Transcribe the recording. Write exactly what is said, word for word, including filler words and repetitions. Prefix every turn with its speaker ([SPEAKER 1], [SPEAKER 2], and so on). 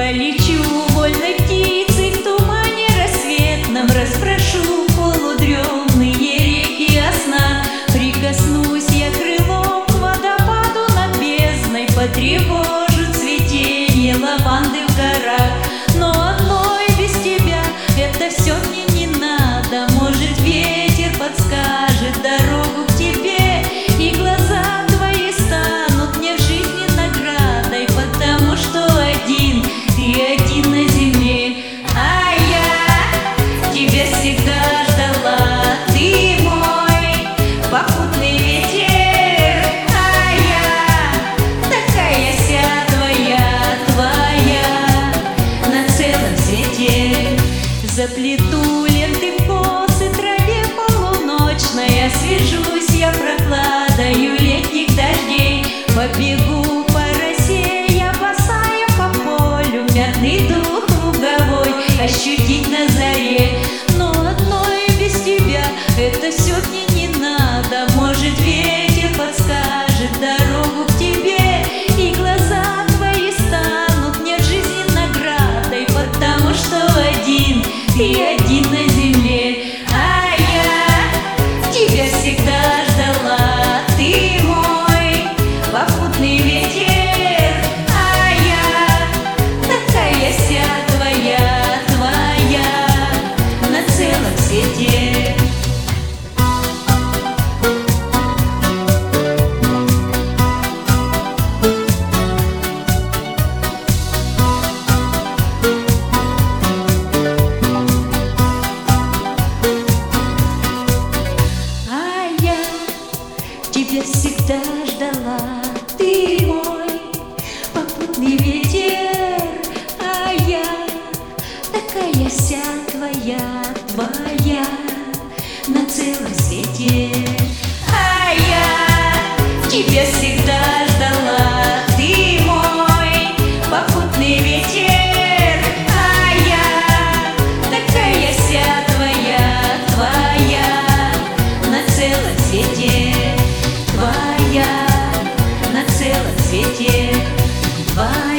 [SPEAKER 1] Полечу вольной птицей в тумане рассветном, распрошу полудремные реки осна. Прикоснусь я крылом к водопаду над бездной, потревожу цветение лаванды в горах. Но одной без тебя это все мне не надо. Может, ветер подскажет дорогу к тебе, и глаза твои станут мне в жизни наградой, потому что один, ты один на земле. А я тебя всегда ждала, ты мой попутный ветер. А я такая вся твоя, твоя на целом свете. Заплету ленты в косы траве полуночной, освежусь я прохладою летних дождей. Побегу по росе я босая по полю, мятный дух луговой ощутить на заре. Но одной без тебя это все мне не надо. Может, ветер подскажет дорогу к тебе, и глаза твои станут мне в жизни наградой, потому что один, ты один на земле. А я тебя всегда ждала, ты мой попутный ветер. А я такая вся твоя, твоя на целом свете. Тебя всегда ждала, ты мой попутный ветер. А я такая вся твоя, твоя на целом свете. А я тебя всегда ждала, ты мой попутный ветер. А я такая вся твоя, твоя на целом свете. Твоя на целом свете, твоя.